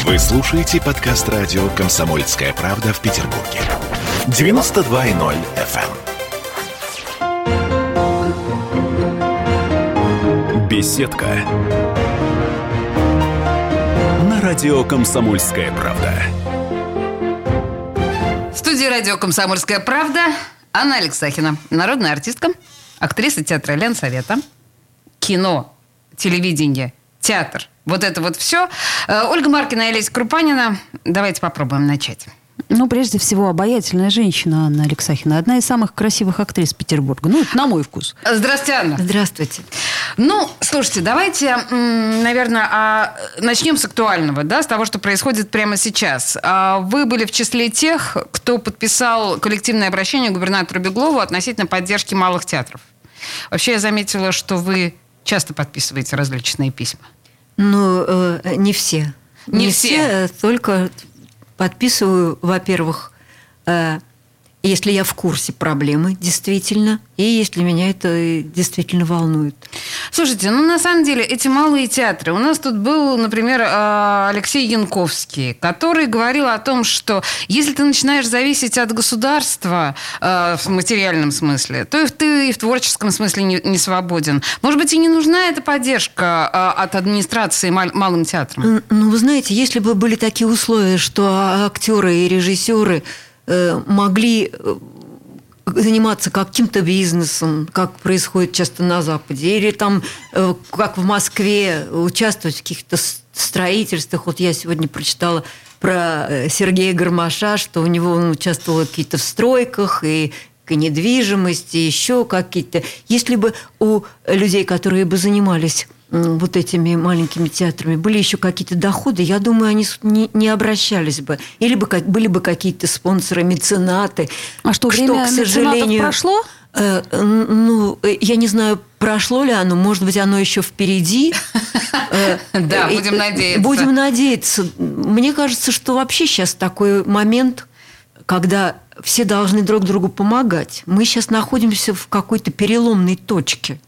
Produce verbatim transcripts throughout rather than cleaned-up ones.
Вы слушаете подкаст радио «Комсомольская правда» в Петербурге. девяносто два и ноль эф эм. Беседка. На радио «Комсомольская правда». В студии радио «Комсомольская правда» Анна Алексахина, народная артистка, актриса театра Ленсовета, кино, телевидение, театр. Вот это вот все. Ольга Маркина и Олеся Крупанина. Давайте попробуем начать. Ну, прежде всего, обаятельная женщина Анна Алексахина. Одна из самых красивых актрис Петербурга. Ну, на мой вкус. Здравствуйте, Анна. Здравствуйте. Ну, слушайте, давайте, наверное, а, начнем с актуального, да, с того, что происходит прямо сейчас. А вы были в числе тех, кто подписал коллективное обращение к губернатору Беглову относительно поддержки малых театров. Вообще, я заметила, что вы часто подписываете различные письма. Ну, э, не все. Не, не все. все, только подписываю, во-первых, э, если я в курсе проблемы, действительно, и если меня это действительно волнует. Слушайте, ну, на самом деле, эти малые театры... У нас тут был, например, Алексей Янковский, который говорил о том, что если ты начинаешь зависеть от государства в материальном смысле, то и ты и в творческом смысле не, не свободен. Может быть, и не нужна эта поддержка от администрации малым театрам? Ну, вы знаете, если бы были такие условия, что актеры и режиссеры могли заниматься каким-то бизнесом, как происходит часто на Западе, или там, как в Москве, участвовать в каких-то строительствах. Вот я сегодня прочитала про Сергея Гармаша, что у него он участвовал в каких-то стройках и недвижимости, еще какие-то. Если бы у людей, которые бы занимались вот этими маленькими театрами, были еще какие-то доходы, я думаю, они не, не обращались бы. Или бы были бы какие-то спонсоры, меценаты. А что, что время к сожалению, прошло? Э, ну, я не знаю, прошло ли оно, может быть, оно еще впереди. Да, будем надеяться. Будем надеяться. Мне кажется, что вообще сейчас такой момент, когда все должны друг другу помогать. Мы сейчас находимся в какой-то переломной точке.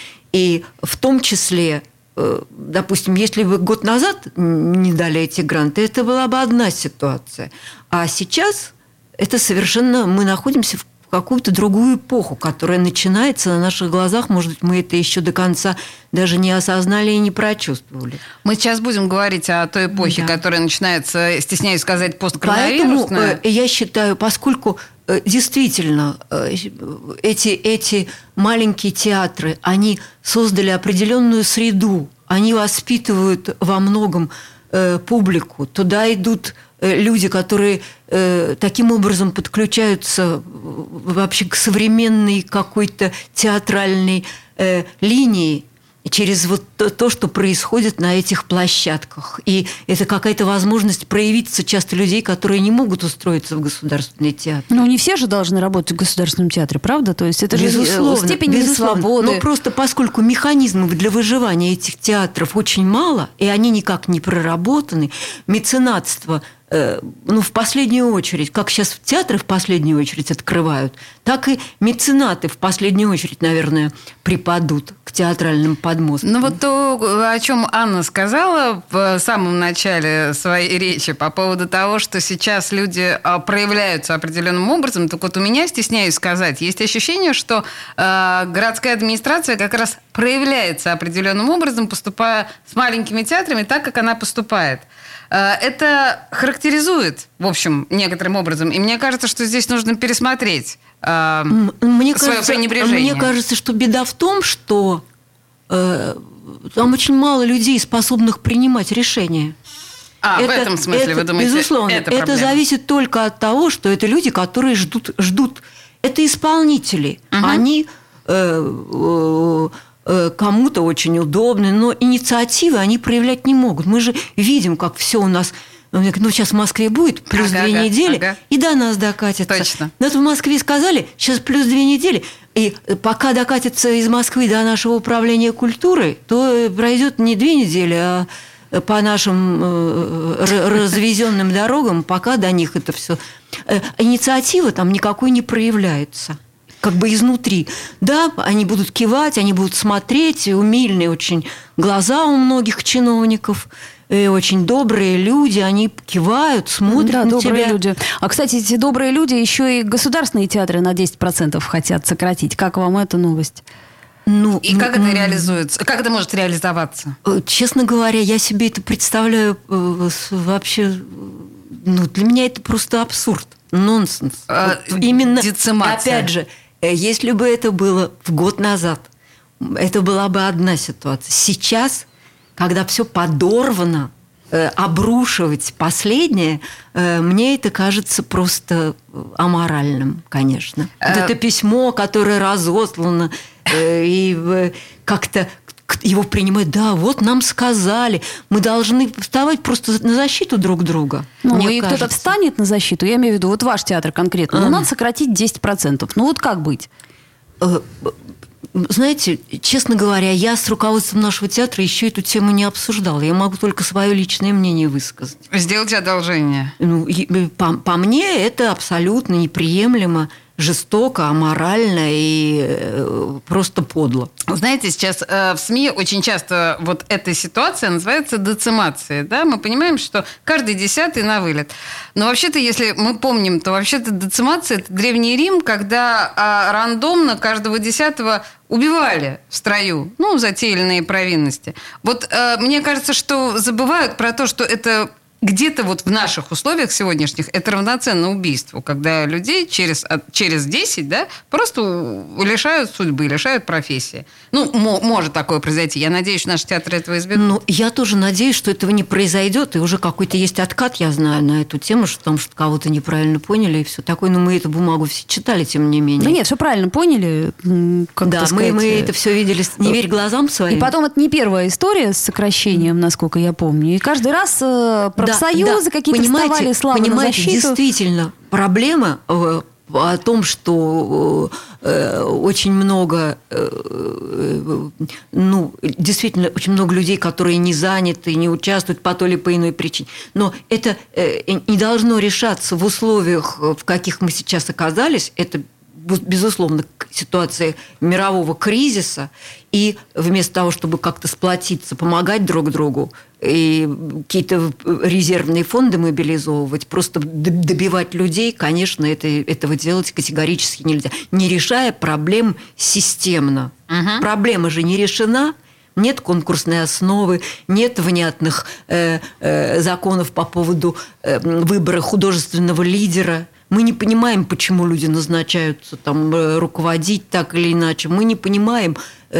И в том числе, допустим, если бы год назад не дали эти гранты, это была бы одна ситуация. А сейчас это совершенно... Мы находимся в какую-то другую эпоху, которая начинается на наших глазах. Может быть, мы это еще до конца даже не осознали и не прочувствовали. Мы сейчас будем говорить о той эпохе, да, которая начинается, стесняюсь сказать, посткоронавирусная. Поэтому я считаю, поскольку действительно эти, эти маленькие театры, они создали определенную среду, они воспитывают во многом публику. Туда идут люди, которые таким образом подключаются вообще к современной какой-то театральной линии через вот то, что происходит на этих площадках. И это какая-то возможность проявиться часто людей, которые не могут устроиться в государственный театр. Ну, не все же должны работать в государственном театре, правда? То есть это безусловно, же степень безусловно. свободы. Но просто поскольку механизмов для выживания этих театров очень мало, и они никак не проработаны, меценатство, ну, в последнюю очередь, как сейчас театры в последнюю очередь открывают, так и меценаты в последнюю очередь, наверное, припадут к театральным подмосткам. Ну, вот то, о чем Анна сказала в самом начале своей речи по поводу того, что сейчас люди проявляются определенным образом, так вот у меня, стесняюсь сказать, есть ощущение, что э, городская администрация как раз проявляется определенным образом, поступая с маленькими театрами так, как она поступает. Это характеризует, в общем, некоторым образом. И мне кажется, что здесь нужно пересмотреть э, мне свое кажется, пренебрежение. Мне кажется, что беда в том, что э, там очень мало людей, способных принимать решения. А, это, в этом смысле, это, вы думаете, безусловно, это это проблема? зависит только от того, что это люди, которые ждут... ждут. Это исполнители. Угу. Они... Э, э, кому-то очень удобно, но инициативы они проявлять не могут. Мы же видим, как все у нас... Ну, сейчас в Москве будет плюс ага, две ага, недели, ага. и до нас докатится. Точно. Но это в Москве сказали, сейчас плюс две недели. И пока докатится из Москвы до нашего управления культурой, то пройдет не две недели, а по нашим развезенным дорогам, пока до них это все... Инициатива там никакой не проявляется. Как бы изнутри. Да, они будут кивать, они будут смотреть, умильные очень глаза у многих чиновников. и очень добрые люди, они кивают, смотрят да, на добрые тебя. люди. А, кстати, эти добрые люди еще и государственные театры на десять процентов хотят сократить. Как вам эта новость? Ну, И как это реализуется? Как это может реализоваться? Честно говоря, я себе это представляю вообще... Ну, для меня это просто абсурд, нонсенс. А, вот именно, децимация. опять же, если бы это было в год назад, это была бы одна ситуация. Сейчас, когда все подорвано, обрушивать последнее, мне это кажется просто аморальным, конечно. А... Вот это письмо, которое разослано, и как-то его принимают, да, вот нам сказали, мы должны вставать просто на защиту друг друга. Ну, мне и кажется. кто-то встанет на защиту, я имею в виду, вот ваш театр конкретно, ну, А. надо сократить десять процентов. Ну, вот как быть? Знаете, честно говоря, я с руководством нашего театра еще эту тему не обсуждала. Я могу только свое личное мнение высказать. Сделайте одолжение. Ну, по, по мне, это абсолютно неприемлемо, жестоко, аморально и э, просто подло. Знаете, сейчас э, в СМИ очень часто вот эта ситуация называется децимацией. Да? Мы понимаем, что каждый десятый на вылет. Но вообще-то, если мы помним, то вообще-то децимация – это Древний Рим, когда э, рандомно каждого десятого убивали в строю, ну, за те или иные провинности. Вот э, мне кажется, что забывают про то, что это... Где-то вот в наших условиях сегодняшних это равноценно убийству, когда людей через, через десять, да, просто лишают судьбы, лишают профессии. Ну, мо- может такое произойти. Я надеюсь, что наши театры этого избегут. Ну, я тоже надеюсь, что этого не произойдет. И уже какой-то есть откат, я знаю, на эту тему, что там что кого-то неправильно поняли и все такое. Но мы эту бумагу все читали, тем не менее. Да нет, все правильно поняли. Как да, мы, сказать, мы это все видели. Не верь глазам своим. И потом это не первая история с сокращением, насколько я помню. И каждый раз э, профсоюзы да, какие-то понимаете, вставали, слава понимаете, на защиту. Действительно, проблема э, о том, что э, очень много, э, ну, действительно, очень много людей, которые не заняты, не участвуют по той или по иной причине. Но это э, не должно решаться в условиях, в каких мы сейчас оказались. Это, безусловно, ситуация мирового кризиса. И вместо того, чтобы как-то сплотиться, помогать друг другу, и какие-то резервные фонды мобилизовывать, просто добивать людей, конечно, это, этого делать категорически нельзя. Не решая проблем системно. Угу. Проблема же не решена. Нет конкурсной основы, нет внятных э, э, законов по поводу э, выбора художественного лидера. Мы не понимаем, почему люди назначаются там, руководить так или иначе. Мы не понимаем,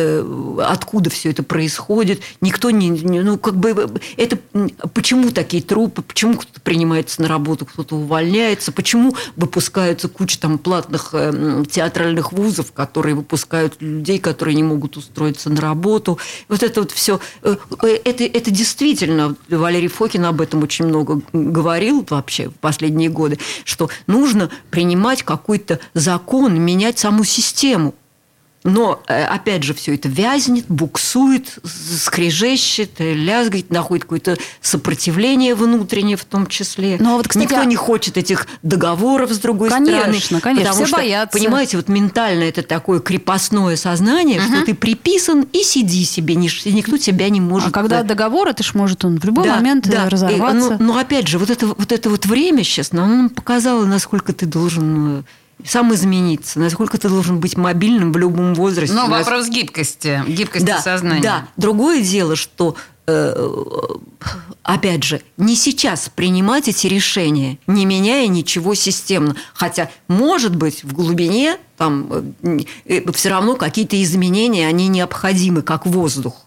откуда все это происходит. Никто не... Ну, как бы... Это, почему такие трупы? Почему кто-то принимается на работу, кто-то увольняется? Почему выпускаются куча там платных театральных вузов, которые выпускают людей, которые не могут устроиться на работу? Вот это вот все... Это, это действительно... Валерий Фокин об этом очень много говорил вообще в последние годы, что нужно принимать какой-то закон, менять саму систему. Но, опять же, все это вязнет, буксует, скрежещет, лязгает, находит какое-то сопротивление внутреннее в том числе. Но вот, кстати, никто не хочет этих договоров с другой конечно, стороны. Конечно, конечно, все что, боятся. Понимаете, вот ментально это такое крепостное сознание, угу. что ты приписан и сиди себе, никто тебя не может... А когда договор, это ж может он в любой да, момент да. разорваться. И, но, но, опять же, вот это вот, это вот время сейчас нам показало, насколько ты должен... сам измениться, насколько ты должен быть мобильным в любом возрасте. Но вопрос гибкости, гибкости да, сознания. Да, другое дело, что, э, опять же, не сейчас принимать эти решения, не меняя ничего системно. Хотя, может быть, в глубине там э, все равно какие-то изменения, они необходимы, как воздух.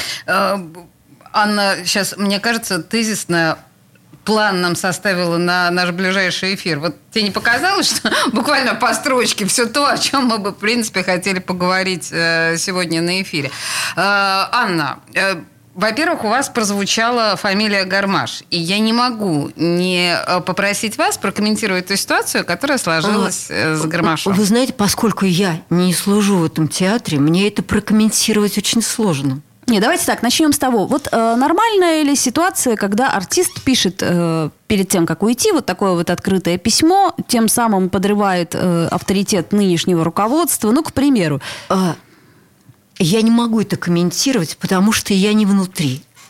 Анна, сейчас, мне кажется, тезисно план нам составила на наш ближайший эфир. Вот тебе не показалось, что буквально по строчке все то, о чем мы бы, в принципе, хотели поговорить сегодня на эфире. Анна, во-первых, у вас прозвучала фамилия Гармаш, и я не могу не попросить вас прокомментировать ту ситуацию, которая сложилась а, с Гармашом. Вы знаете, поскольку я не служу в этом театре, мне это прокомментировать очень сложно. Не, давайте так, начнем с того. Вот э, нормальная ли ситуация, когда артист пишет э, перед тем, как уйти, вот такое вот открытое письмо, тем самым подрывает э, авторитет нынешнего руководства, ну, к примеру? А, я не могу это комментировать, потому что я не внутри.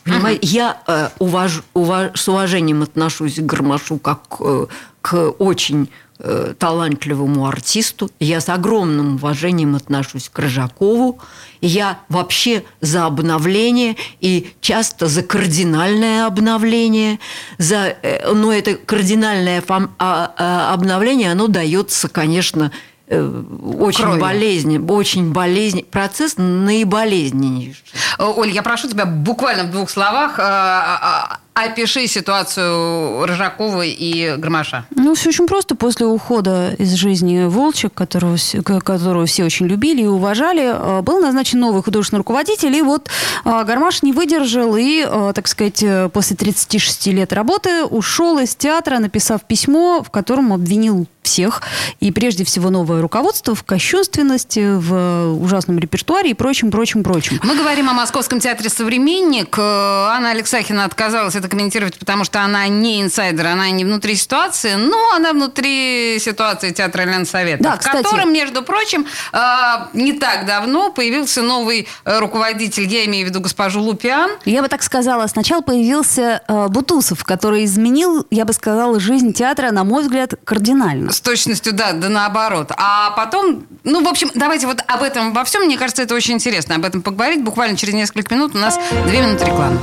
Понимаете, uh-huh. я э, уваж, уваж, с уважением отношусь к Гармашу как э, к очень э, талантливому артисту. Я с огромным уважением отношусь к Рыжакову. Я вообще за обновление и часто за кардинальное обновление. За, э, но это кардинальное фам, а, а, обновление, оно дается, конечно, очень болезненный, очень болезненный процесс, наиболезненнейший. Оль, я прошу тебя буквально в двух словах опиши ситуацию Рыжакова и Гармаша. Ну, все очень просто. После ухода из жизни Волчек, которого, которого все очень любили и уважали, был назначен новый художественный руководитель. И вот Гармаш не выдержал и, так сказать, после тридцати шести лет работы ушел из театра, написав письмо, в котором обвинил всех, и прежде всего новое руководство в кощунственности, в ужасном репертуаре и прочем, прочем, прочем. Мы говорим о Московском театре «Современник». Анна Алексахина отказалась это комментировать, потому что она не инсайдер, она не внутри ситуации, но она внутри ситуации театра Ленсовета, да, в котором, между прочим, не так давно появился новый руководитель, я имею в виду госпожу Лупиан. Я бы так сказала, сначала появился Бутусов, который изменил, я бы сказала, жизнь театра, на мой взгляд, кардинально. С точностью, да, да наоборот. А потом, ну, в общем, давайте вот об этом во всем, мне кажется, это очень интересно, об этом поговорить. Буквально через несколько минут у нас две минуты рекламы.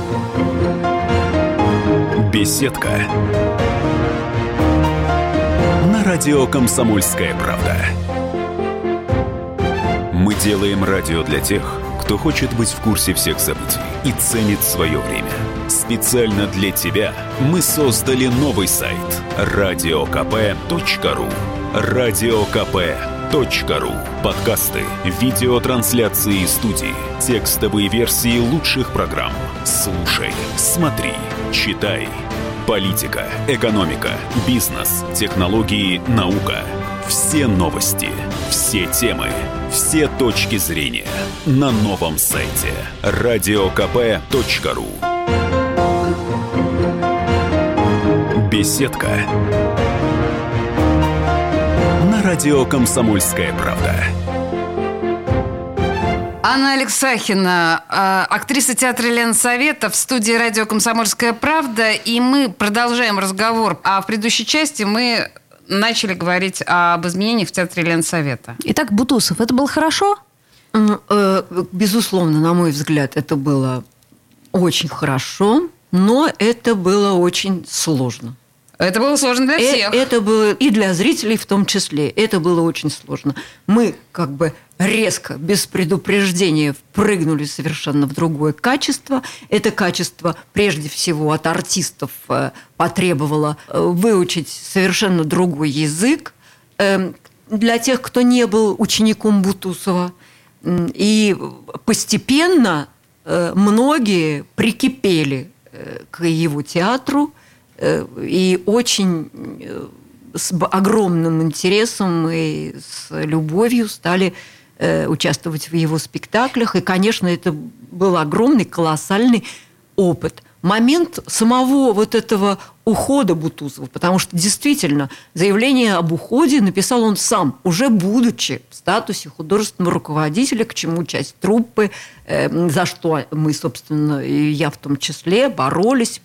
Беседка. На радио «Комсомольская правда». Мы делаем радио для тех, кто хочет быть в курсе всех событий и ценит свое время. Специально для тебя мы создали новый сайт радио ка пэ точка ру. радио ка пэ точка ру. Подкасты, видеотрансляции студии, текстовые версии лучших программ. Слушай, смотри, читай. Политика, экономика, бизнес, технологии, наука. Все новости, все темы, все точки зрения на новом сайте радио ка пэ точка ру. Беседка. На радио «Комсомольская правда». Анна Алексахина, актриса театра Ленсовета, в студии радио «Комсомольская правда». И мы продолжаем разговор. А в предыдущей части мы начали говорить об изменениях в театре Ленсовета. Итак, Бутусов, это было хорошо? Безусловно, на мой взгляд, это было очень хорошо, но это было очень сложно. Это было сложно для всех. Это было и для зрителей в том числе. Это было очень сложно. Мы как бы резко, без предупреждения, впрыгнули совершенно в другое качество. Это качество, прежде всего, от артистов потребовало выучить совершенно другой язык. Для тех, кто не был учеником Бутусова. И постепенно многие прикипели к его театру, и очень с огромным интересом и с любовью стали участвовать в его спектаклях. И, конечно, это был огромный, колоссальный опыт. Момент самого вот этого ухода Бутусова, потому что действительно заявление об уходе написал он сам, уже будучи в статусе художественного руководителя, к чему часть труппы, за что мы, собственно, и я в том числе, боролись.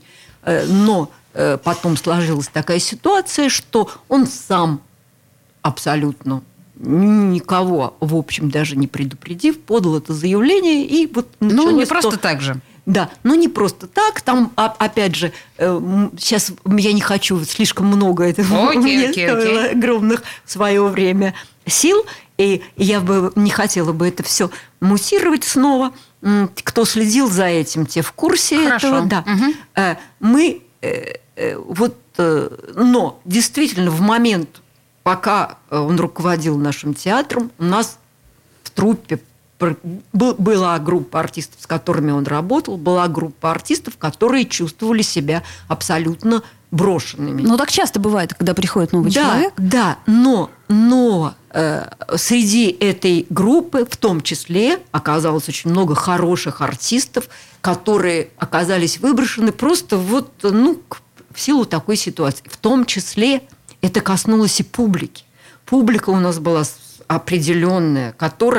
Но потом сложилась такая ситуация, что он сам абсолютно никого, в общем, даже не предупредив, подал это заявление. И вот ну, не то... просто так же. Да, но не просто так. Там, опять же, сейчас я не хочу слишком много этого. Окей, мне окей, стоило окей. огромных в свое время сил. И я бы не хотела бы это все муссировать снова. Кто следил за этим, те в курсе Хорошо. этого. Да. Угу. Мы вот, но действительно в момент, пока он руководил нашим театром, у нас в труппе была группа артистов, с которыми он работал, была группа артистов, которые чувствовали себя абсолютно брошенными. Ну, так часто бывает, когда приходит новый да, человек. Да, но, но э, среди этой группы в том числе оказалось очень много хороших артистов, которые оказались выброшены просто вот, ну, в силу такой ситуации. В том числе это коснулось и публики. Публика у нас была определенная, которая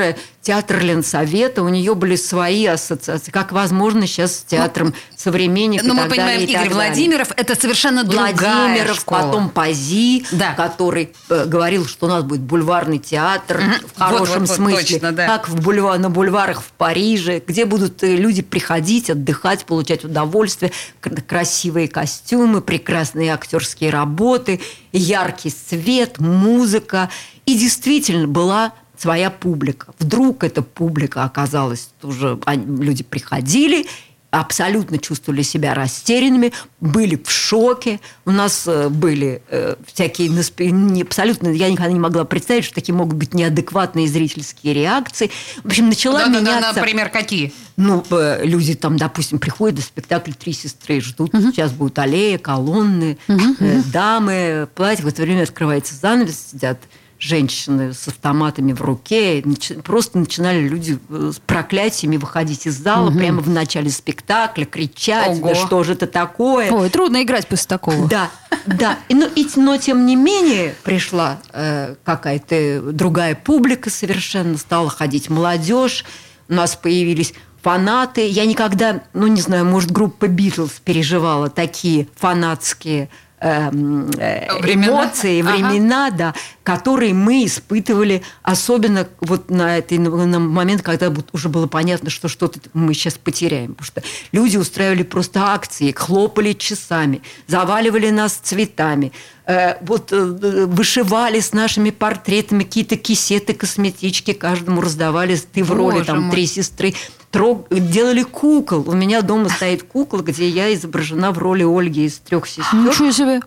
театр Ленсовета, у нее были свои ассоциации, как возможно сейчас с театром «Современник» Ну, и мы так понимаем, далее, и Игорь так далее. Владимиров – это совершенно другая Владимиров, школа. потом Пази, Да. который э, говорил, что у нас будет бульварный театр Мгм. в хорошем Вот, вот, вот, смысле, точно, да. как в бульвар, на бульварах в Париже, где будут э, люди приходить, отдыхать, получать удовольствие, к- красивые костюмы, прекрасные актерские работы, яркий свет, музыка. И действительно была своя публика. Вдруг эта публика оказалась тоже, они- люди приходили, абсолютно чувствовали себя растерянными, были в шоке. У нас э, были э, всякие наспе- не, абсолютно, я никогда не могла представить, что такие могут быть неадекватные зрительские реакции. В общем, начала Да-да-да, меняться. например, какие? Ну, э, люди там, допустим, приходят на спектакль «Три сестры», ждут, сейчас будут аллея, колонны, э, дамы, платья. В это время открывается занавес, сидят женщины с автоматами в руке. И начи- просто начинали люди э, с проклятиями выходить из зала прямо в начале спектакля, кричать, Ого. да что же это такое? Ой, трудно играть после такого. Да, да. И, но, и- но тем не менее пришла э, какая-то другая публика совершенно, стала ходить молодежь, у нас появились фанаты. Я никогда, ну не знаю, может, группа «Битлз» переживала такие фанатские эм, э, Времена? эмоции, Ага. времена, да, которые мы испытывали, особенно вот на этот на момент, когда вот уже было понятно, что что-то мы сейчас потеряем. Потому что люди устраивали просто акции, хлопали часами, заваливали нас цветами, э, вот, э, вышивали с нашими портретами какие-то кисеты, косметички, каждому раздавали, ты в роли Боже там мой. «Три сестры». Трог... Делали кукол. У меня дома стоит кукла, где я изображена в роли Ольги из «Трех сестер». Ничего себе.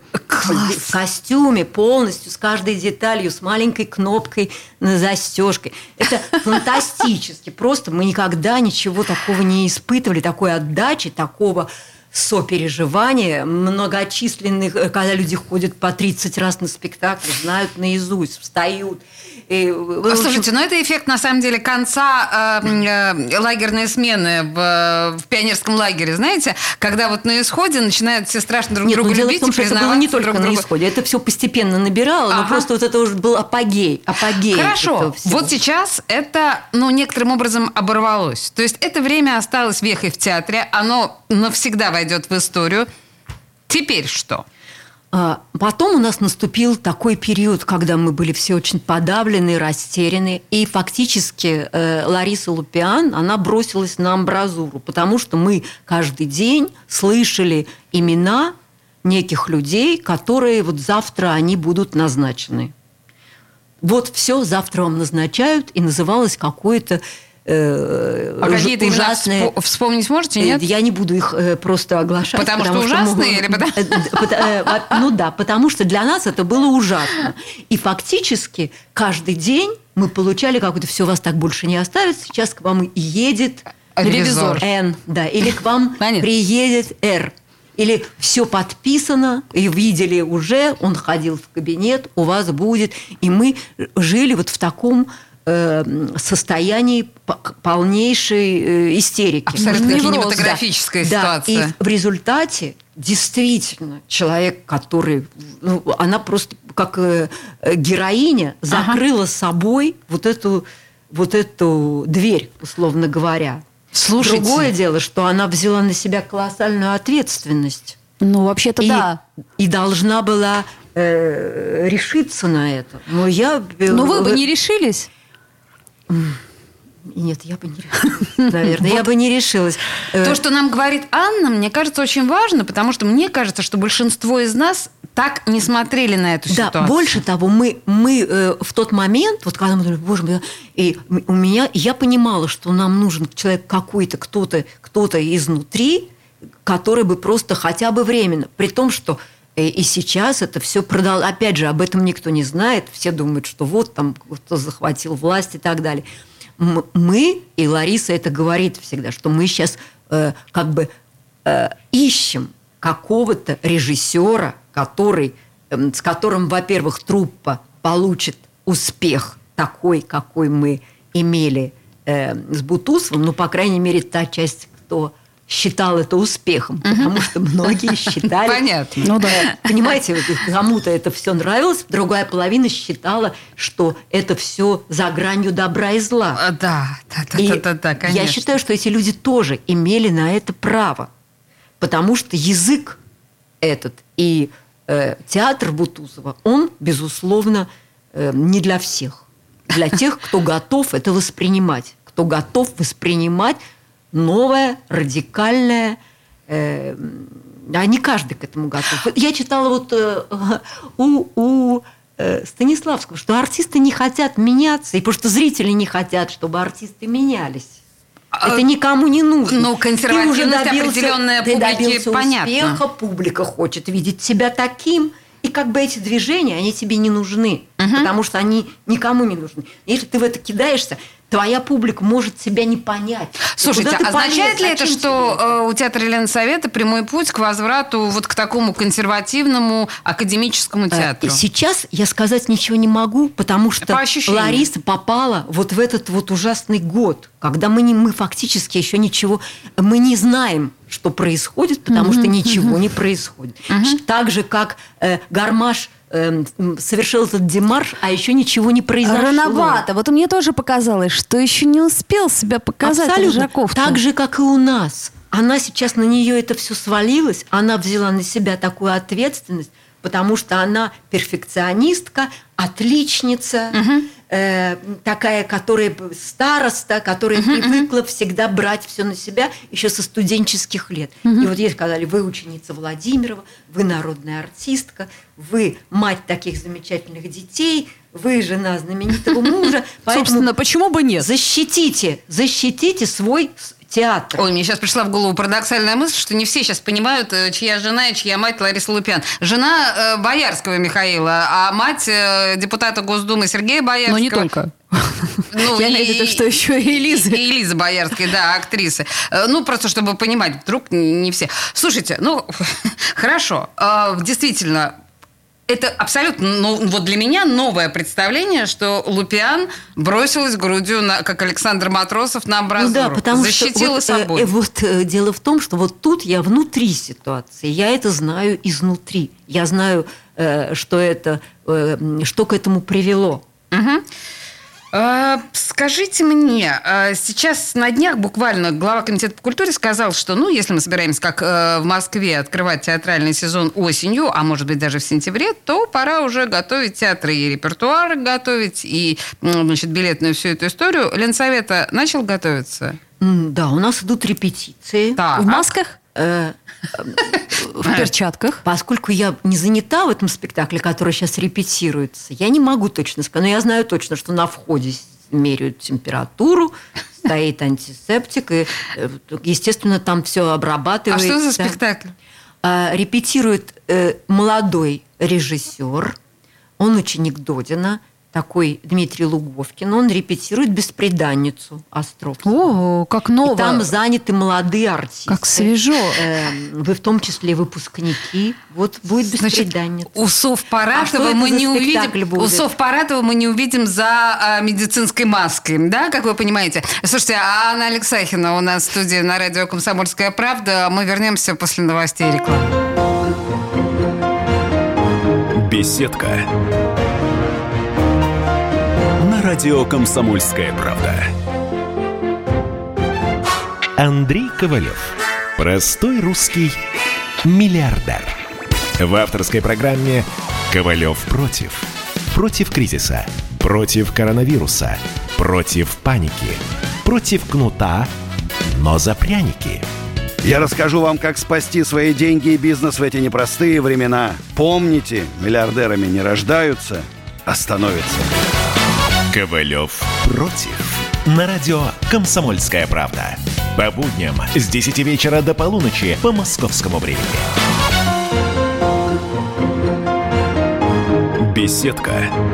В костюме полностью, с каждой деталью, с маленькой кнопкой на застежке. Это фантастически. Просто мы никогда ничего такого не испытывали, такой отдачи, такого сопереживания, многочисленных, когда люди ходят по тридцать раз на спектакль, знают наизусть, встают. И, в общем, Слушайте, ну это эффект, на самом деле, конца э, э, лагерной смены в, в пионерском лагере, знаете, когда вот на исходе начинают все страшно друг Нет, друга но дело любить в том, и что это было признаваться не только друг на другу. исходе, это все постепенно набирало, Ага. но просто вот это уже был апогей, апогей Хорошо, этого всего. вот сейчас это, ну, некоторым образом оборвалось. То есть это время осталось вехой в театре, оно навсегда войдет в историю. Теперь что? А потом у нас наступил такой период, когда мы были все очень подавлены, растеряны, и фактически э, Лариса Лупиан, она бросилась на амбразуру, потому что мы каждый день слышали имена неких людей, которые вот завтра они будут назначены. Вот все, завтра вам назначают, и называлось какое-то э, А какие-то имена ужасное... вспо- вспомнить можете, нет? Я не буду их э, просто оглашать. Потому что ужасные или потому- Э, д- пот- э, во- Ну да, потому что для нас это было ужасно. И фактически каждый день мы получали какое-то «все, вас так больше не оставят, сейчас к вам и едет Ревизор. Н», да, или к вам Понятно. приедет Р. Или все подписано, и видели уже, он ходил в кабинет, у вас будет. И мы жили вот в таком э, состоянии п- полнейшей э, истерики. Абсолютно Невроз, кинематографическая Да, ситуация. и в результате действительно человек, который... Ну, она просто как э, э, героиня закрыла собой вот эту, вот эту дверь, условно говоря. Слушайте. Другое дело, что она взяла на себя колоссальную ответственность. Ну, вообще-то И, да. и должна была э, решиться на это. Но я... э, Но вы бы не решились? Нет, я бы не решилась. Наверное, я бы не решилась. Э, То, что нам говорит Анна, мне кажется, очень важно, потому что мне кажется, что большинство из нас так не смотрели на эту Да, ситуацию. больше того, мы, мы э, в тот момент, вот когда мы думали, боже мой, и у меня, я понимала, что нам нужен человек какой-то, кто-то, кто-то изнутри, который бы просто хотя бы временно, при том, что э, и сейчас это все продал, опять же, об этом никто не знает, все думают, что вот там кто захватил власть и так далее. М- Мы, и Лариса это говорит всегда, что мы сейчас э, как бы э, ищем какого-то режиссера, который, эм, с которым, во-первых, труппа получит успех такой, какой мы имели э, с Бутусовым, ну, по крайней мере, та часть, кто считал это успехом, потому что многие считали... Понятно. Ну да. Понимаете, кому-то это все нравилось, другая половина считала, что это все за гранью добра и зла. Да, да, да, И да, да, да, конечно. я считаю, что эти люди тоже имели на это право, потому что язык этот и э, театр Бутусова, он, безусловно, э, не для всех. Для тех, кто готов это воспринимать, кто готов воспринимать новое, радикальное, э, а не каждый к этому готов. Я читала вот э, у, у э, Станиславского, что артисты не хотят меняться, и потому что зрители не хотят, чтобы артисты менялись. Это никому не нужно. Ну, консервативность Ты уже добился, определенная ты публике добился понятно. успеха, публика хочет видеть тебя таким, и как бы эти движения, они тебе не нужны, угу. потому что они никому не нужны. Если ты в это кидаешься, твоя публика может тебя не понять. Слушайте, означает ли это, что у театра Ленсовета прямой путь к возврату вот к такому консервативному академическому театру? Сейчас я сказать ничего не могу, потому что Лариса попала вот в этот вот ужасный год, когда мы, не, мы фактически еще ничего, мы не знаем, что происходит, потому что ничего не происходит. Так же, как э, Гармаш совершил этот демарш, а еще ничего не произошло. Рановато. Вот мне тоже показалось, что еще не успел себя показать Рыжаков. Так же, как и у нас. Она сейчас, на нее это все свалилось, она взяла на себя такую ответственность, потому что она перфекционистка, отличница, угу. э, такая, которая староста, которая угу, привыкла всегда брать все на себя еще со студенческих лет. Угу. И вот ей сказали: вы ученица Владимирова, вы народная артистка, вы мать таких замечательных детей, вы жена знаменитого мужа. Собственно, почему бы нет? Защитите, защитите свой театр. Ой, мне сейчас пришла в голову парадоксальная мысль, что не все сейчас понимают, чья жена и чья мать Лариса Лупян. Жена э, Боярского Михаила, а мать э, депутата Госдумы Сергея Боярского. Но не только. Ну, Я имею в виду, что еще и Элиза. И Элиза Боярская, да, актриса. Ну, просто чтобы понимать, вдруг не все. Слушайте, ну, хорошо. Действительно, это абсолютно, ну, вот для меня новое представление, что Лупян бросилась грудью, на, как Александр Матросов, на амбразуру. Ну да, потому защитила что собой. Вот, э, вот э, дело в том, что вот тут я внутри ситуации. Я это знаю изнутри. Я знаю, э, что это, э, что к этому привело. Угу. Скажите мне, сейчас на днях буквально глава комитета по культуре сказал, что, ну, если мы собираемся, как в Москве, открывать театральный сезон осенью, а может быть даже в сентябре, то пора уже готовить театры и репертуар готовить, и, значит, билетную всю эту историю. Ленсовета начал готовиться? Да, у нас идут репетиции. Так. В масках? В перчатках. Поскольку я не занята в этом спектакле, который сейчас репетируется, я не могу точно сказать. Но я знаю точно, что на входе меряют температуру, стоит антисептик, и, естественно, там все обрабатывается. А что за спектакль? Репетирует молодой режиссер, он ученик Додина, такой Дмитрий Луговкин, он репетирует «Бесприданницу» Островского. О, как ново. И там заняты молодые артисты. Как свежо. Э, вы в том числе выпускники. Вот будет «Бесприданница». У Совпаратова, а мы не увидим, у Совпаратова мы не увидим за а, медицинской маской, да, как вы понимаете. Слушайте, а Анна Алексахина у нас в студии на радио «Комсомольская правда». Мы вернемся после новостей и рекламы. Беседка. Радио «Комсомольская правда». Андрей Ковалев. Простой русский миллиардер. В авторской программе «Ковалев против». Против кризиса, против коронавируса, против паники, против кнута, но за пряники. Я расскажу вам, как спасти свои деньги и бизнес в эти непростые времена. Помните, миллиардерами не рождаются, а становятся. Ковалев против. На радио «Комсомольская правда». По будням с десяти вечера до полуночи по московскому времени. Беседка.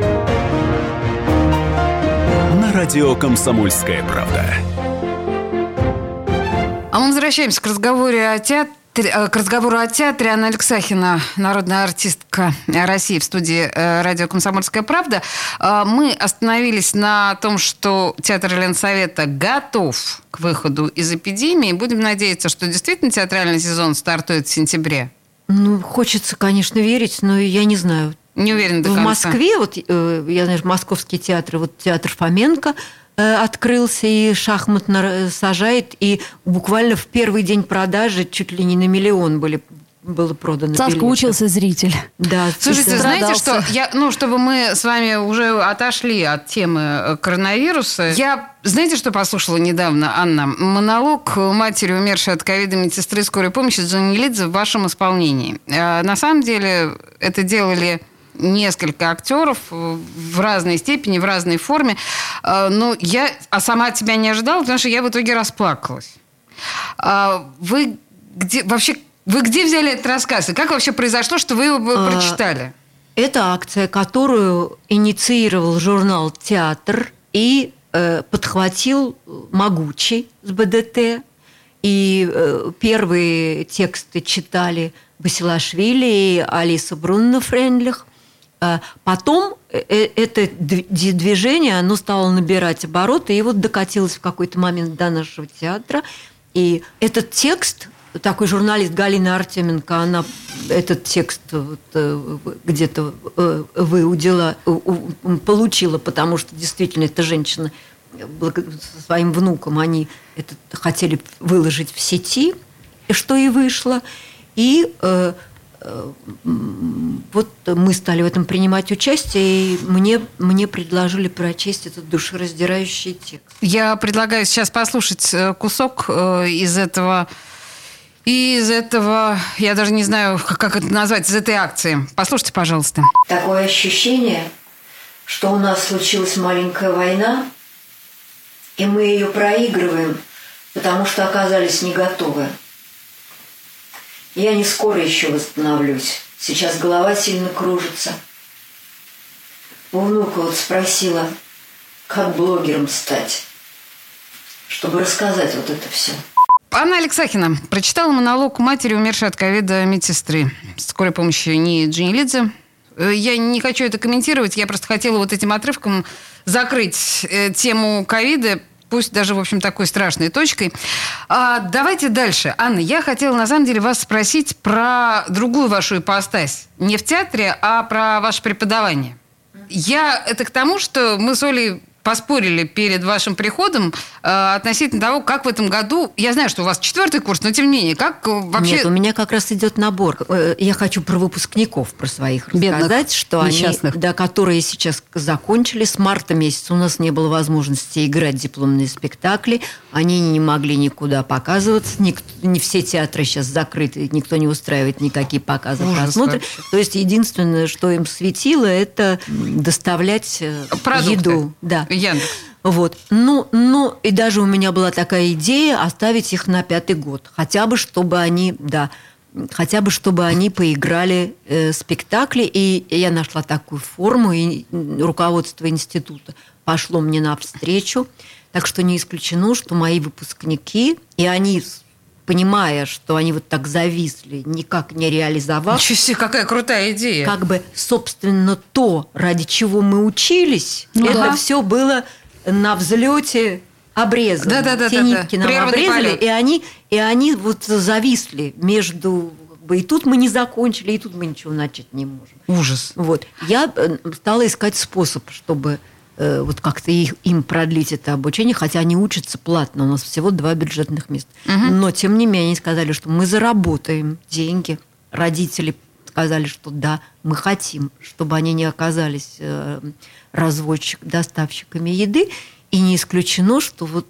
На радио «Комсомольская правда». А мы возвращаемся к разговору о театре. К разговору о театре Анна Алексахина, народная артистка России, в студии радио «Комсомольская правда». Мы остановились на том, что театр Ленсовета готов к выходу из эпидемии. Будем надеяться, что действительно театральный сезон стартует в сентябре. Ну, хочется, конечно, верить, но я не знаю. Не уверена до конца. В Москве, вот я знаю, московские театры, вот театр Фоменко открылся и шахматно сажает, и буквально в первый день продажи чуть ли не на миллион были было продано. Соскучился билеты. Зритель. Да. Слушайте, знаете что? Я, ну, чтобы мы с вами уже отошли от темы коронавируса, я, знаете, что послушала недавно, Анна? Монолог матери, умершей от ковида медсестры скорой помощи Джонни Лидзе в вашем исполнении. На самом деле это делали несколько актеров в разной степени, в разной форме. Но я а сама от тебя не ожидала, потому что я в итоге расплакалась. Вы где вообще... Вы где взяли этот рассказ? И как вообще произошло, что вы его прочитали? Это акция, которую инициировал журнал «Театр» и э, подхватил Могучий с БДТ. И э, первые тексты читали Басилашвили и Алиса Брунно-Френдлих. Э, потом э, это движение, оно стало набирать обороты, и вот докатилось в какой-то момент до нашего театра. И этот текст... Такой журналист Галина Артеменко, она этот текст вот, где-то выудила, получила, потому что действительно эта женщина со своим внуком, они это хотели выложить в сети, что и вышло. И э, э, вот мы стали в этом принимать участие, и мне, мне предложили прочесть этот душераздирающий текст. Я предлагаю сейчас послушать кусок из этого... И из этого, я даже не знаю, как это назвать, из этой акции. Послушайте, пожалуйста. Такое ощущение, что у нас случилась маленькая война, и мы ее проигрываем, потому что оказались не готовы. Я не скоро еще восстановлюсь. Сейчас голова сильно кружится. У внука вот спросила, как блогером стать, чтобы рассказать вот это все. Анна Алексахина прочитала монолог матери, умершей от ковида медсестры скорой помощи НИИ Джонни Лидзе. Я не хочу это комментировать, я просто хотела вот этим отрывком закрыть тему ковида, пусть даже, в общем, такой страшной точкой. А давайте дальше. Анна, я хотела, на самом деле, вас спросить про другую вашу ипостась. Не в театре, а про ваше преподавание. Я это к тому, что мы с Олей поспорили перед вашим приходом э, относительно того, как в этом году... Я знаю, что у вас четвертый курс, но тем не менее, как вообще... Нет, у меня как раз идет набор. Я хочу про выпускников, про своих бедных, рассказать, что несчастных. Они, да, которые сейчас закончили. С марта месяца у нас не было возможности играть дипломные спектакли. Они не могли никуда показываться. Никто, не все театры сейчас закрыты, никто не устраивает никакие показы, просмотры. То есть единственное, что им светило, это доставлять продукты. Еду. Да. Яндекс. Вот. Ну, ну, и даже у меня была такая идея оставить их на пятый год. Хотя бы, чтобы они, да, хотя бы, чтобы они поиграли э, спектакли. И я нашла такую форму, и руководство института пошло мне навстречу. Так что не исключено, что мои выпускники, и они... понимая, что они вот так зависли, никак не реализовав. Ничего себе, какая крутая идея. Как бы, собственно, то, ради чего мы учились, ну, это да. все было на взлете обрезано. Да, да, да, Все да, нитки да. нам Природный обрезали, полет. и они, и они вот зависли между... И тут мы не закончили, и тут мы ничего начать не можем. Ужас. Вот. Я стала искать способ, чтобы... вот как-то их, им продлить это обучение, хотя они учатся платно, у нас всего два бюджетных места. Угу. Но, тем не менее, они сказали, что мы заработаем деньги. Родители сказали, что да, мы хотим, чтобы они не оказались разводчиками, доставщиками еды. И не исключено, что вот...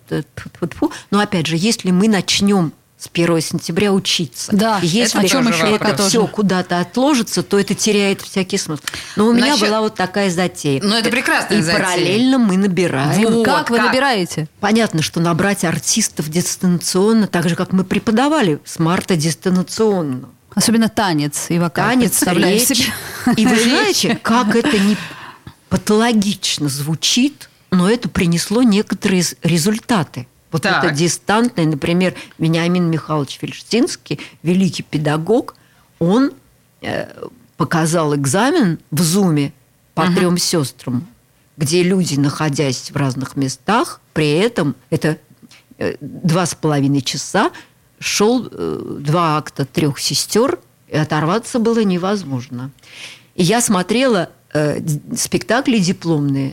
Но, опять же, если мы начнем с первого сентября учиться. Да, если это, еще это все куда-то отложится, то это теряет всякий смысл. Но у меня Насчет... была вот такая затея. Но это прекрасная И затея. параллельно мы набираем. Вот, как вы как? набираете? Понятно, что набрать артистов дистанционно, так же, как мы преподавали с марта дистанционно. Особенно танец и вокал. Танец, речь. Себе. И вы знаете, как это не патологично звучит, но это принесло некоторые результаты. Вот Так. это дистантное, например, Вениамин Михайлович Фельштинский, великий педагог, он э, показал экзамен в Зуме по uh-huh. трем сестрам, где люди, находясь в разных местах, при этом это э, два с половиной часа шел э, два акта трех сестер, и оторваться было невозможно. И я смотрела э, спектакли дипломные,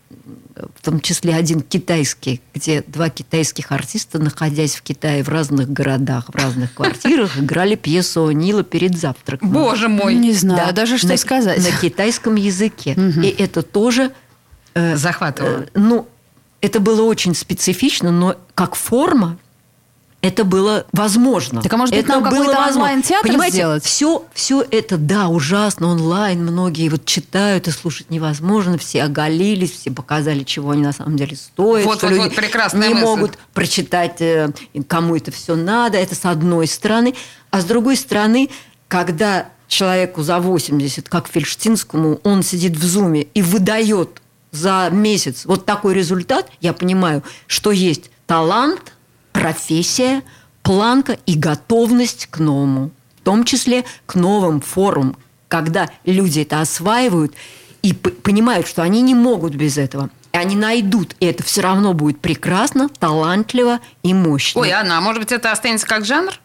в том числе один китайский, где два китайских артиста, находясь в Китае в разных городах, в разных квартирах, играли пьесу Нила перед завтраком. Боже мой! Не знаю Да, даже, что на, сказать. На китайском языке. И это тоже... э, Захватывало. э, ну, это было очень специфично, но как форма это было возможно. Так, а может быть, это нам какой-то возможно. онлайн-театр Понимаете, сделать? Все, все это, да, ужасно, онлайн, многие вот читают и слушать невозможно, все оголились, все показали, чего они на самом деле стоят, Вот, что вот, люди вот, прекрасная не мысль. могут прочитать, э, кому это все надо, это с одной стороны. А с другой стороны, когда человеку за восемьдесят, как Фельштинскому, он сидит в Зуме и выдает за месяц вот такой результат, я понимаю, что есть талант, профессия, планка и готовность к новому. В том числе к новым формам, когда люди это осваивают и п- понимают, что они не могут без этого. И они найдут, и это все равно будет прекрасно, талантливо и мощно. Ой, Анна, а может быть, это останется как жанр?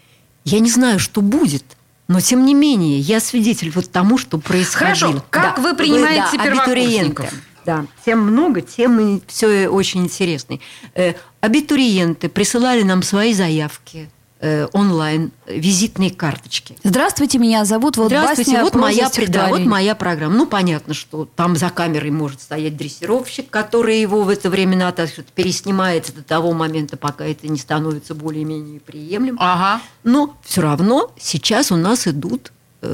Я не знаю, что будет, но тем не менее я свидетель вот тому, что происходило. Хорошо, как вы принимаете да, первокурсников? абитуриенты. Да, тем много, тем все очень интересно. Э, абитуриенты присылали нам свои заявки э, онлайн, визитные карточки. Здравствуйте, меня зовут вот Здравствуйте, Басня, вот проза, моя, да, стихотворение. вот моя программа. Ну, понятно, что там за камерой может стоять дрессировщик, который его в это время надо переснимает до того момента, пока это не становится более-менее приемлемым. Ага. Но все равно сейчас у нас идут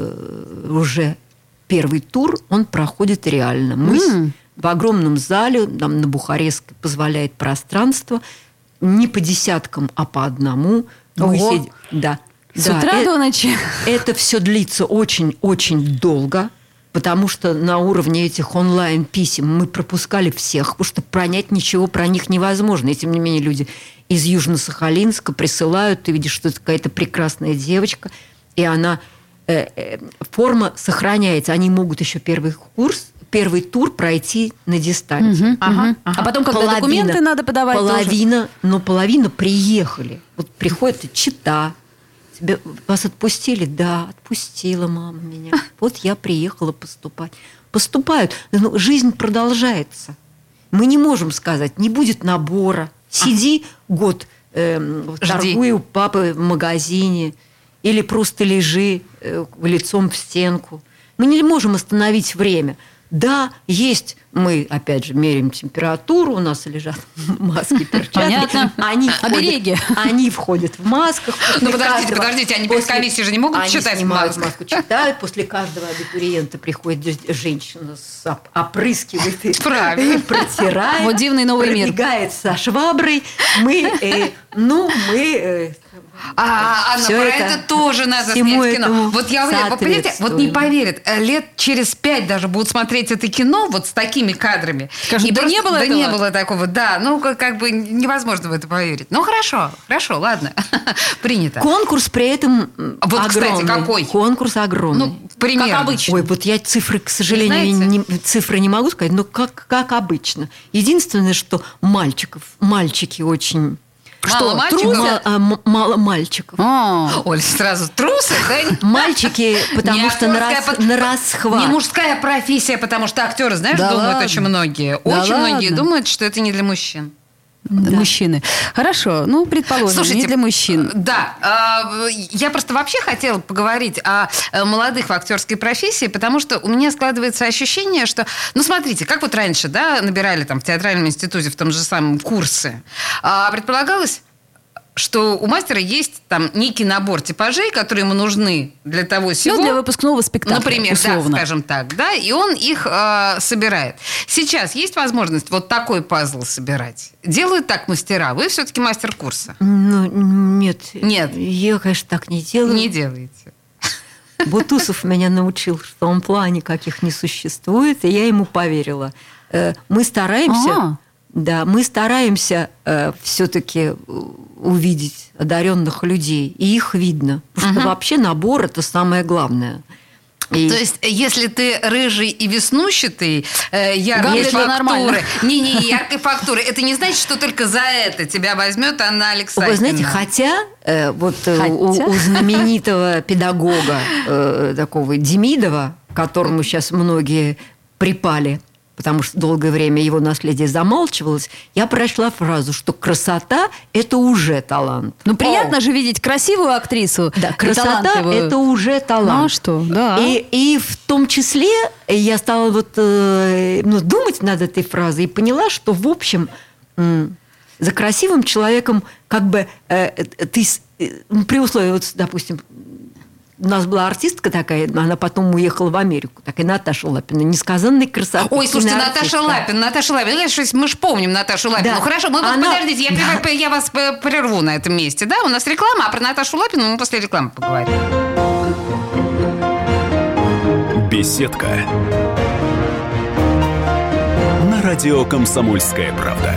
э, уже первый тур, он проходит реально. Мы Mm. в огромном зале, нам на Бухарестской позволяет пространство, не по десяткам, а по одному. Мы Ого. сидим- да. С Да, утра э- до ночи. это все длится очень-очень долго, потому что на уровне этих онлайн-писем мы пропускали всех, потому что понять ничего про них невозможно. И тем не менее люди из Южно-Сахалинска присылают, ты видишь, что это какая-то прекрасная девочка, и она, э, э, форма сохраняется. Они могут еще первый курс, первый тур пройти на дистанции. Мгм, Ага, мгм. ага. А потом, когда Половина- документы надо подавать, тоже. Половина, но половина приехали. Вот приходит чита. Тебя, вас отпустили? Да, отпустила мама меня. Вот я приехала поступать. Поступают. Но жизнь продолжается. Мы не можем сказать, не будет набора. Сиди год, эм, Жди. торгуй у папы в магазине. Или просто лежи э, лицом в стенку. Мы не можем остановить время. Да, есть, мы, опять же, меряем температуру, у нас лежат маски, перчатки. Понятно. Они Обереги. входят, они входят в масках. Ну, После подождите, каждого- подождите, они перед комиссией же не могут они читать снимают маску? маску, читают. После каждого абитуриента приходит женщина, с оп- опрыскивает и, Правильно. и протирает. Вот дивный новый мир. Пробегает со шваброй. Мы, э, ну, мы... э, А, Анна, всё про это- это тоже надо всему снять кино. этому Вот я уверена, вот, понимаете, вот не соответствуем. поверят, э, лет через пять даже будут смотреть это кино вот с такими кадрами. Скажут, И да не было да этого? не было такого, да. Ну, как, как бы невозможно в это поверить. Ну, хорошо, хорошо, ладно. Принято. Конкурс при этом м, Вот, кстати, огромный. какой? Конкурс огромный. Ну, примерно. Как обычно. Ой, вот я цифры, к сожалению, Знаете? не, цифры не могу сказать, но как, как обычно. Единственное, что мальчиков, мальчики очень... Мало мальчиков? Мало, а, м- мало мальчиков. А, Оля, сразу трусы, да? Мальчики, потому Не что на, актерская рас- под- на расхват. Не мужская профессия, потому что актеры, знаешь, Да думают ладно? очень многие. Да Очень многие ладно? думают, что это не для мужчин. Мужчины. Хорошо, ну, предположим, Слушайте, не для мужчин. Да, э, я просто вообще хотела поговорить о э, молодых в актерской профессии, потому что у меня складывается ощущение, что, ну, смотрите, как вот раньше, да, набирали там в театральном институте в том же самом курсы, а предполагалось, что у мастера есть там некий набор типажей, которые ему нужны для того сего. Ну, для выпускного спектакля, Например, условно. да, скажем так, да, и он их э, собирает. Сейчас есть возможность вот такой пазл собирать? Делают так мастера? Вы все-таки мастер курса. Ну, нет. Нет. Я, конечно, так не делаю. Не делаете. Бутусов меня научил, что он плане каких не существует, и я ему поверила. Э, Мы стараемся... А. Да, мы стараемся э, все-таки увидеть одаренных людей, и их видно. Потому угу. что вообще набор – это самое главное. И... То есть, если ты рыжий и веснущатый, э, яркой фактуры, не-не, яркой фактуры, это не значит, что только за это тебя возьмет Анна Александровна. Вы знаете, хотя э, вот хотя? У, у знаменитого педагога э, такого Демидова, к которому сейчас многие припали, потому что долгое время его наследие замалчивалось, я прочла фразу, что красота – это уже талант. Ну, приятно О. же видеть красивую актрису. Да, красота – это уже талант. Ну, а что, да. И, и в том числе я стала вот, э, ну, думать над этой фразой и поняла, что, в общем, э, за красивым человеком как бы э, ты, э, при условии, вот, допустим, у нас была артистка такая, она потом уехала в Америку, такая Наташа Лапина, несказанной красоты. Ой, слушайте, Наташа Лапина, Наташа Лапина, мы же помним Наташу Лапину. Да. Ну, хорошо, мы она... подождите, я, да. я вас прерву на этом месте, да? У нас реклама, а про Наташу Лапину мы после рекламы поговорим. Беседка. На радио «Комсомольская правда».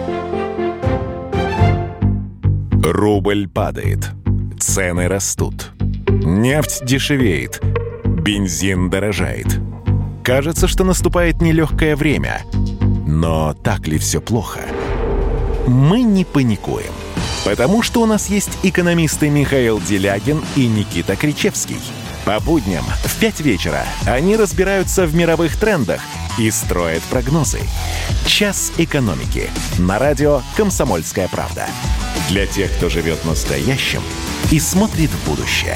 Рубль падает, цены растут. Нефть дешевеет, бензин дорожает. Кажется, что наступает нелегкое время. Но так ли все плохо? Мы не паникуем, потому что у нас есть экономисты Михаил Делягин и Никита Кричевский. По будням в пять вечера они разбираются в мировых трендах и строят прогнозы. «Час экономики» на радио «Комсомольская правда». Для тех, кто живет настоящим и смотрит в будущее.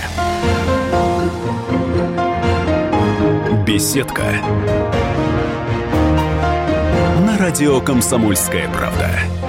Беседка. На радио «Комсомольская правда».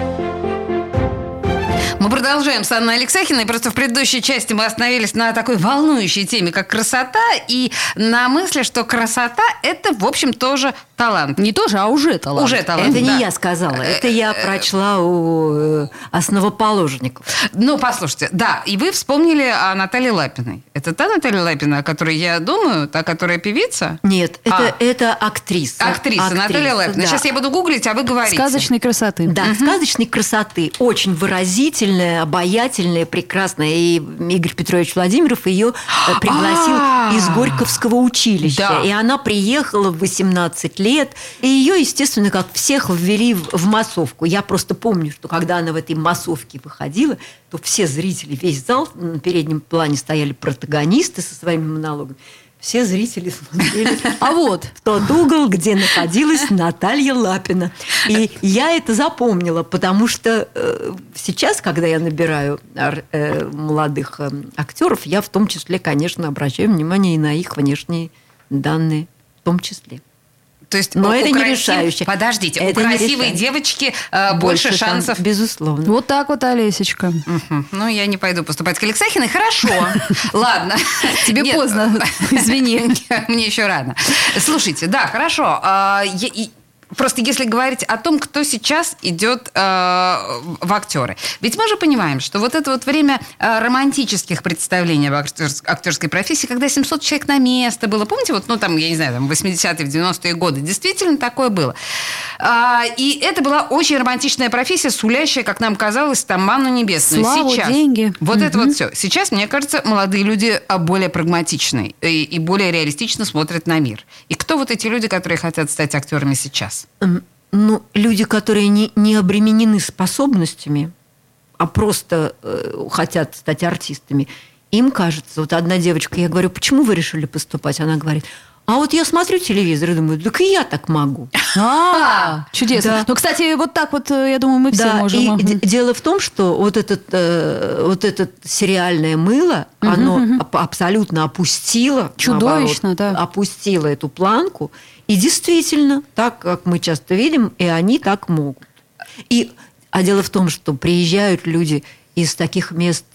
Мы продолжаем с Анной Алексахиной. Просто в предыдущей части мы остановились на такой волнующей теме, как красота, и на мысли, что красота – это, в общем, тоже талант. Не тоже, а уже талант. Уже талант, Это да. не я сказала, это я прочла у основоположников. Ну, послушайте, да, и вы вспомнили о Наталье Лапиной. Это та Наталья Лапина, о которой я думаю, та, которая певица? Нет, это, а. это актриса. Актриса, актриса Наталья Лапина. Да. Сейчас я буду гуглить, а вы говорите. Сказочной красоты. Да, угу. Сказочной красоты. Очень выразительная, обаятельная, прекрасная. И Игорь Петрович Владимиров ее пригласил А-а-а. из Горьковского училища. Да. И она приехала в восемнадцать лет. И ее, естественно, как всех, ввели в массовку. Я просто помню, что когда она в этой массовке выходила, то все зрители, весь зал, на переднем плане стояли протагонисты со своими монологами. Все зрители смотрели а вот в тот угол, где находилась Наталья Лапина. И я это запомнила, потому что э, сейчас, когда я набираю э, молодых э, актеров, я в том числе, конечно, обращаю внимание и на их внешние данные в том числе. То есть Но у это красив... не решающе. Подождите, это у красивой девочки э, больше, больше шансов. шансов. Безусловно. Вот так вот, Олесечка. Угу. Ну, я не пойду поступать к Алексахиной. Хорошо. Ладно. Тебе поздно. Извини. Мне еще рано. Слушайте, да, хорошо. Просто если говорить о том, кто сейчас идет э, в актеры. Ведь мы же понимаем, что вот это вот время э, романтических представлений об актерс- актерской профессии, когда семьсот человек на место было. Помните, вот, ну, там, я не знаю, там, в восьмидесятые, в девяностые годы. Действительно такое было. А, и это была очень романтичная профессия, сулящая, как нам казалось, там, манну небесную. Славу, сейчас, деньги. Вот угу. это вот все. Сейчас, мне кажется, молодые люди более прагматичны и, и более реалистично смотрят на мир. И кто вот эти люди, которые хотят стать актерами сейчас? Ну, люди, которые не, не обременены способностями, а просто э, хотят стать артистами, им кажется, вот одна девочка, я говорю, почему вы решили поступать? Она говорит, а вот я смотрю телевизор и думаю, так и я так могу. А, чудесно. Да. Ну, кстати, вот так вот, я думаю, мы все да, можем. И д- дело в том, что вот, этот, э, вот это сериальное мыло, угу, оно угу. абсолютно опустило. Чудовищно, наоборот, да. Опустило эту планку. И действительно, так, как мы часто видим, и они так могут. И, а дело в том, что приезжают люди из таких мест,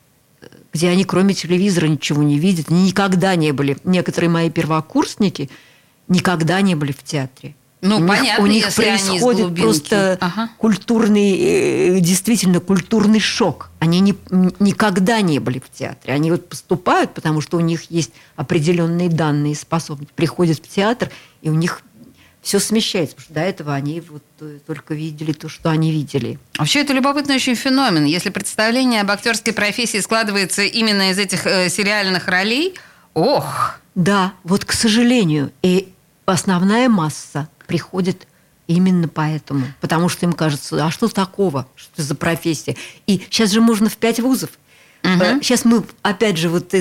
где они кроме телевизора ничего не видят, они никогда не были. Некоторые мои первокурсники никогда не были в театре. Ну, у понятно, них, у них происходит просто ага. культурный, действительно культурный шок. Они не, никогда не были в театре. Они вот поступают, потому что у них есть определенные данные, способности. Приходят в театр, и у них все смещается, потому что до этого они вот только видели то, что они видели. Вообще, это любопытный очень феномен. Если представление об актерской профессии складывается именно из этих э, сериальных ролей, ох! Да, вот, к сожалению, и основная масса приходит именно поэтому. Потому что им кажется, а что такого? Что это за профессия? И сейчас же можно в пять вузов. Угу. Сейчас мы, опять же, вот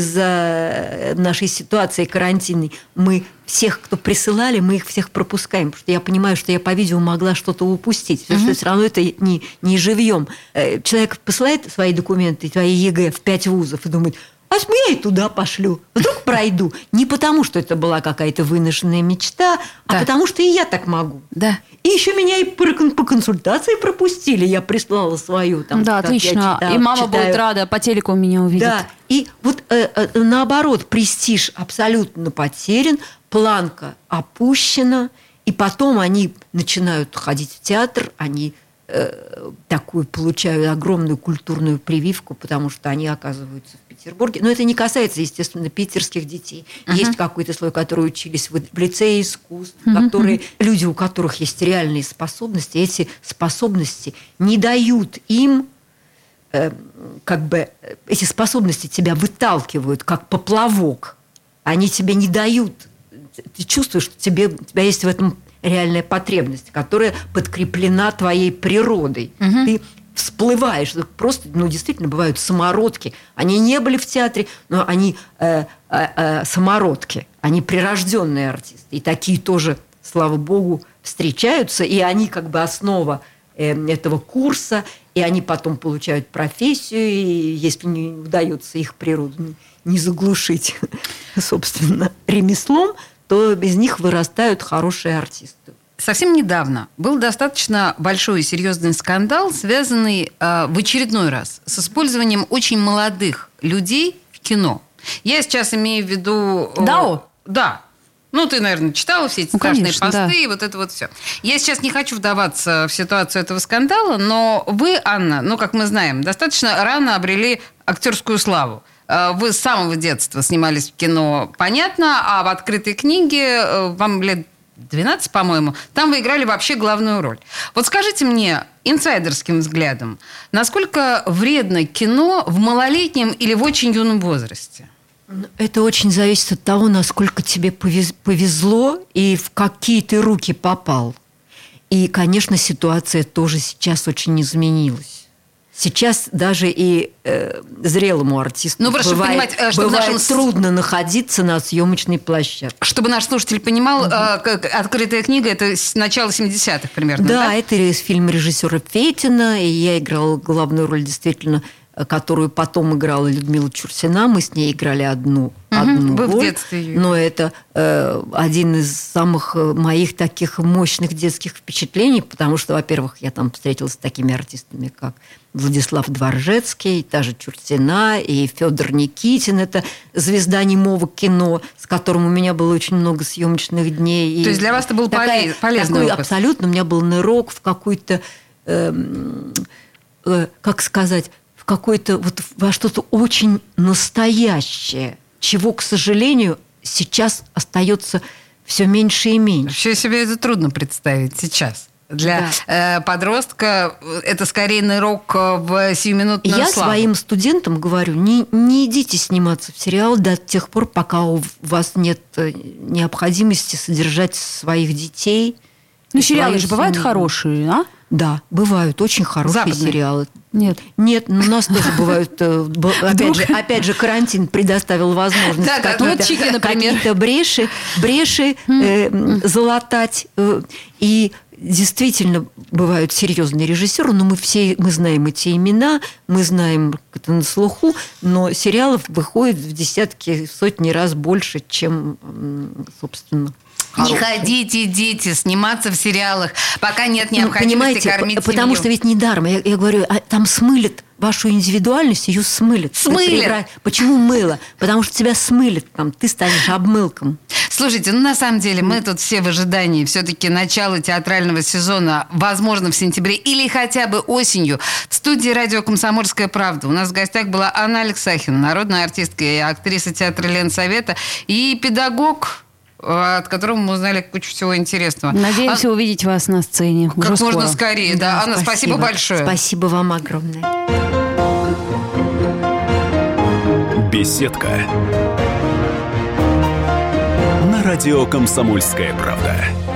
из-за нашей ситуации карантинной, мы всех, кто присылали, мы их всех пропускаем. Потому что я понимаю, что я по видео могла что-то упустить. Потому угу. что все равно это не, не живьем. Человек посылает свои документы, свои ЕГЭ в пять вузов и думает, а я и туда пошлю. Вдруг пройду. Не потому, что это была какая-то выношенная мечта, да. а потому, что и я так могу. Да. И еще меня и по консультации пропустили. Я прислала свою. Там, да, отлично. Читала, и мама читаю. Будет рада, по телеку меня увидит. Да. И вот э, э, наоборот, престиж абсолютно потерян, планка опущена, и потом они начинают ходить в театр, они э, такую получают огромную культурную прививку, потому что они оказываются в Петербурге. Но это не касается, естественно, питерских детей. Uh-huh. Есть какой-то слой, которые учились в, в лицее искусств, uh-huh. которые, люди, у которых есть реальные способности. Эти способности не дают им, э, как бы, эти способности тебя выталкивают, как поплавок. Они тебе не дают. Ты чувствуешь, что тебе, у тебя есть в этом реальная потребность, которая подкреплена твоей природой. Uh-huh. Ты всплываешь. Просто, ну, действительно, бывают самородки. Они не были в театре, но они э, э, э, самородки. Они прирожденные артисты. И такие тоже, слава богу, встречаются. И они как бы основа э, этого курса. И они потом получают профессию. И если не удается их природу не заглушить, собственно, ремеслом, то из них вырастают хорошие артисты. Совсем недавно был достаточно большой и серьезный скандал, связанный э, в очередной раз с использованием очень молодых людей в кино. Я сейчас имею в виду... Э, дао? Да. Ну, ты, наверное, читала все эти ну, страшные конечно, посты, да. и вот это вот все. Я сейчас не хочу вдаваться в ситуацию этого скандала, но вы, Анна, ну, как мы знаем, достаточно рано обрели актерскую славу. Вы с самого детства снимались в кино, понятно, а в «Открытой книге» вам лет двенадцать, по-моему, там вы играли вообще главную роль. Вот скажите мне инсайдерским взглядом, насколько вредно кино в малолетнем или в очень юном возрасте? Это очень зависит от того, насколько тебе повезло и в какие ты руки попал. И, конечно, ситуация тоже сейчас очень изменилась. Сейчас даже и э, зрелому артисту ну, бывает, понимать, бывает нашим... трудно находиться на съемочной площадке. Чтобы наш слушатель понимал, угу. э, как «Открытая книга» – это с начала семидесятых примерно, да? Да, это фильм режиссера Фейтина, и я играла главную роль действительно, которую потом играла Людмила Чурсина. Мы с ней играли одну, угу. одну Вы роль. В детстве. Но это э, один из самых моих таких мощных детских впечатлений, потому что, во-первых, я там встретилась с такими артистами, как Владислав Дворжецкий, та же Чурсина, и Федор Никитин. Это звезда немого кино, с которым у меня было очень много съемочных дней. То есть для вас это был такая, полезный такой, опыт? Абсолютно. У меня был нырок в какой-то, э, э, как сказать, в какое-то, вот во что-то очень настоящее, чего, к сожалению, сейчас остается все меньше и меньше. Вообще себе это трудно представить сейчас. Для да. э, подростка это скорее нырок в сиюминутную Я славу. своим студентам говорю, не, не идите сниматься в сериал до тех пор, пока у вас нет необходимости содержать своих детей. Ну, сериалы же бывают хорошие, а? Да, бывают очень хорошие Западные. сериалы. Нет. Нет, ну, у нас тоже бывают... Опять же, опять же, карантин предоставил возможность какие-то бреши, бреши залатать. И действительно бывают серьезные режиссеры, но мы все мы знаем эти имена, мы знаем это на слуху, но сериалов выходит в десятки, в сотни раз больше, чем, собственно... Не ходите, дети, сниматься в сериалах, пока нет необходимости ну, понимаете, кормить семью. Потому что ведь недаром, я, я говорю, а там смылят вашу индивидуальность, ее смылят. Смылят? Почему мыло? Потому что тебя смылят, там, ты станешь обмылком. Слушайте, ну на самом деле мы тут все в ожидании все-таки начала театрального сезона, возможно, в сентябре или хотя бы осенью. В студии радио «Комсомольская правда» у нас в гостях была Анна Алексахина, народная артистка и актриса театра Ленсовета, и педагог от которого мы узнали кучу всего интересного. Надеемся а... увидеть вас на сцене. Как уже можно скоро. скорее, да. да. Анна, спасибо. спасибо большое. Спасибо вам огромное. Беседка. На радио «Комсомольская правда».